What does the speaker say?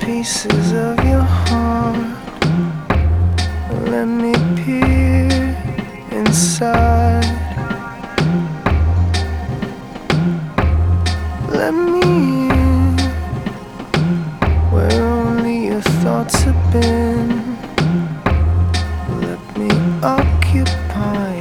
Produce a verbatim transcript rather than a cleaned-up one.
pieces of your heart. Let me peer inside. Let me in where only your thoughts have been. Let me occupy